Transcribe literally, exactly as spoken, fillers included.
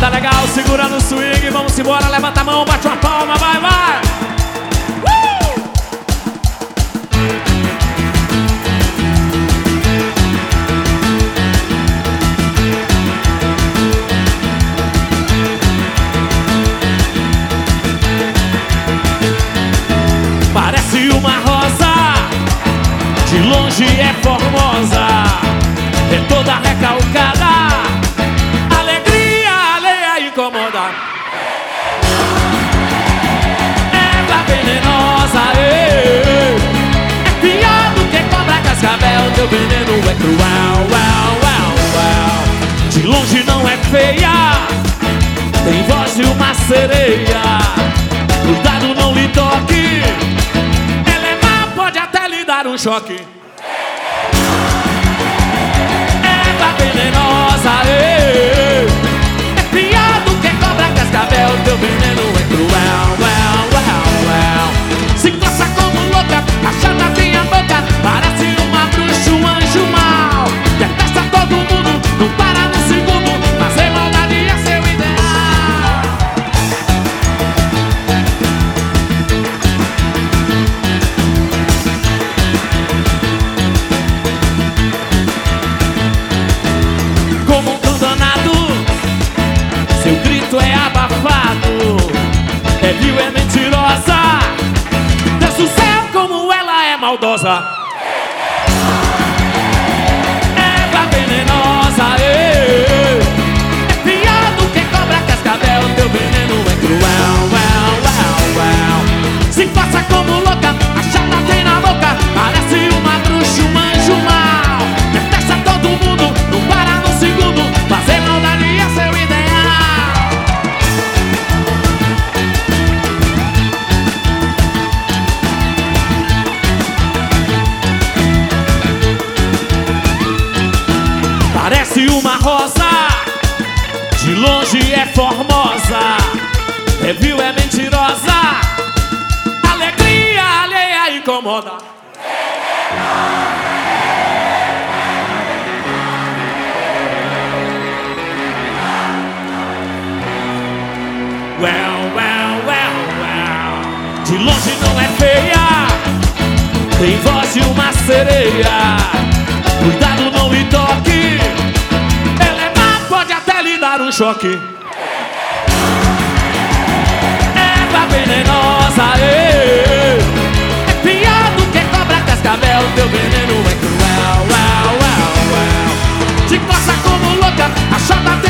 Tá legal, segura no swing, vamos embora, levanta a mão, bate uma palma, vai, vai! Uh! Parece uma rosa, de longe é formosa, é toda recalcada, alegria alheia incomoda. Erva venenosa, ei, é pior do que cobra cascavel, teu veneno é cruel, well, well, well. De longe não é feia, tem voz de uma sereia, cuidado não lhe toque, ela é má, pode até lhe dar um choque. Venenosa, ei, é pior do que cobra cascavel, teu veneno é cruel, well, well, well. Se coça como louca, a chata tem a boca, parece uma bruxa, um anjo mau. Detesta todo mundo, não para no segundo, fazer maldade é seu ideal. Como um cão danado, seu grito é abafado, é vil, é mentirosa, Deus do céu, como ela é maldosa. Erva venenosa, ei, é pior do que cobra cascavel, teu veneno é cruel, well, well, well. Se faça como louca, a chata tem na boca, parece uma bruxa, um anjo mau. Detesta todo mundo, não para no segundo, fazer maldade é seu ideal. Parece uma rosa, de longe é formosa, é vil, é mentirosa, alegria alheia incomoda. Well, well, well, well. De longe não é feia, tem voz de uma sereia, cuidado não lhe toque, ela é má, pode até lhe dar um choque. Erva venenosa, ei, é pior do que cobra cascavel, teu veneno é cruel, well, well, well. Te coça como louca, a chata